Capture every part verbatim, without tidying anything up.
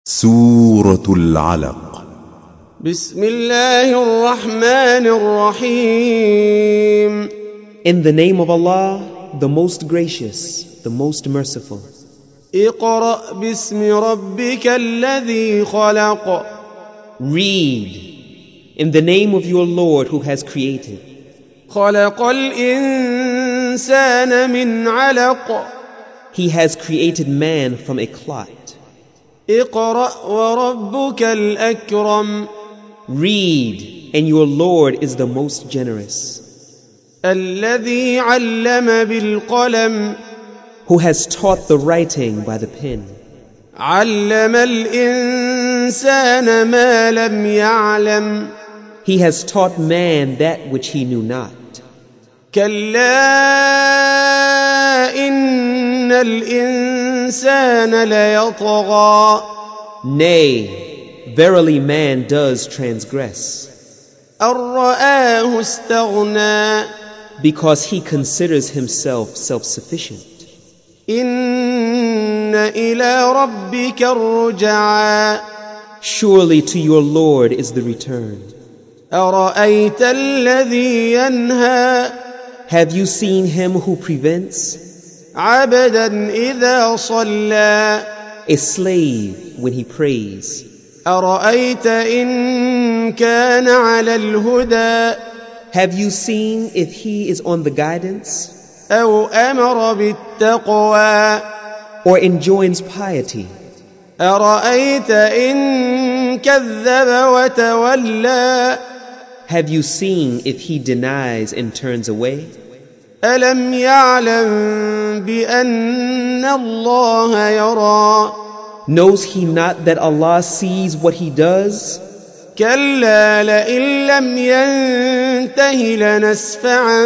سورة العلق. بسم الله الرحمن الرحيم. In the name of Allah, the most gracious, the most merciful. اقرأ باسم ربك الذي خلق. Read in the name of your Lord who has created. خلق الإنسان من علق. He has created man from a clot. اقرأ وربك الأكرم. Read, and your Lord is the most generous. الذي علم بالقلم. Who has taught the writing by the pen. علم الإنسان ما لم يعلم. He has taught man that which he knew not. كلا إن الإنسان ليطغى. Nay, verily man does transgress. أن رآه استغنى. Because he considers himself self-sufficient. إن إلى ربك الرجعى. Surely to your Lord is the return. أرأيت الذي ينهى. Have you seen him who prevents? عبدا إذا صلى. A slave when he prays. أرأيت إن كان على الهدى. Have you seen if he is on the guidance? أو أمر بالتقوى. Or enjoins piety? أرأيت إن كذب وتولى. Have you seen if he denies and turns away? ألم يعلم بأن الله يرى. Knows he not that Allah sees what he does? كلا لئن لم ينته لنسفعا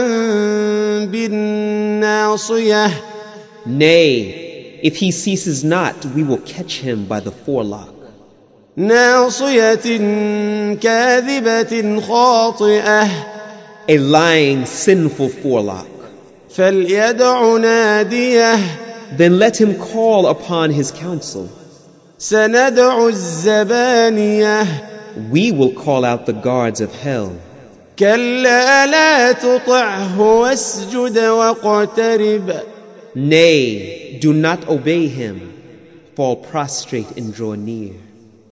بالناصية. Nay, if he ceases not, we will catch him by the forelock. ناصية كاذبة خاطئة. A lying, sinful forelock. فليدع ناديه. Then let him call upon his counsel. سندع الزبانية. We will call out the guards of hell. كلا لا تطعه واسجد واقترب. Nay, do not obey him. Fall prostrate and draw near.